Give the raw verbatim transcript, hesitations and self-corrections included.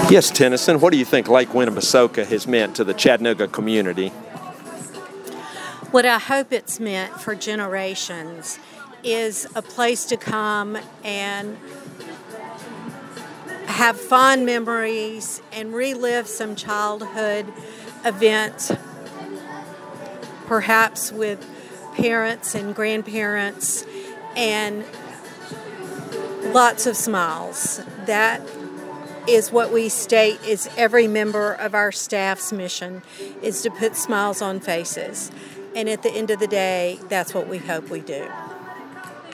Yes, Tennyson, what do you think Lake Winnebasoka has meant to the Chattanooga community? What I hope it's meant for generations is a place to come and have fond memories and relive some childhood events, perhaps with parents and grandparents, and lots of smiles. That is what we state is every member of our staff's mission, is to put smiles on faces. And at the end of the day, that's what we hope we do.